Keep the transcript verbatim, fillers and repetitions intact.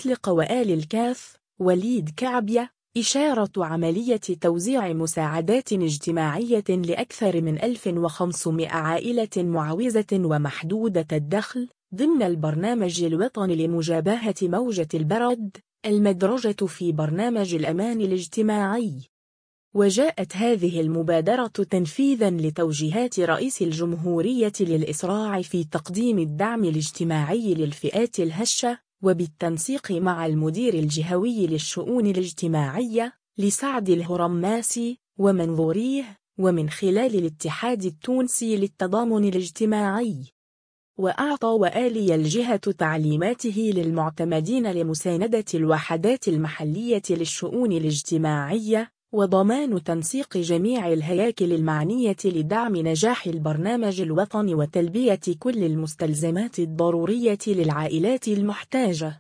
أطلق وآل الكاف وليد كعبية إشارة عملية توزيع مساعدات اجتماعية لأكثر من ألف وخمسمائة عائلة معوزة ومحدودة الدخل ضمن البرنامج الوطني لمجابهة موجة البرد المدرجة في برنامج الأمان الاجتماعي. وجاءت هذه المبادرة تنفيذاً لتوجيهات رئيس الجمهورية للإسراع في تقديم الدعم الاجتماعي للفئات الهشة، وبالتنسيق مع المدير الجهوي للشؤون الاجتماعية لسعد الهرماسي ومنظوريه، ومن خلال الاتحاد التونسي للتضامن الاجتماعي. وأعطى وآلي الجهة تعليماته للمعتمدين لمساندة الوحدات المحلية للشؤون الاجتماعية وضمان تنسيق جميع الهياكل المعنية لدعم نجاح البرنامج الوطني وتلبية كل المستلزمات الضرورية للعائلات المحتاجة.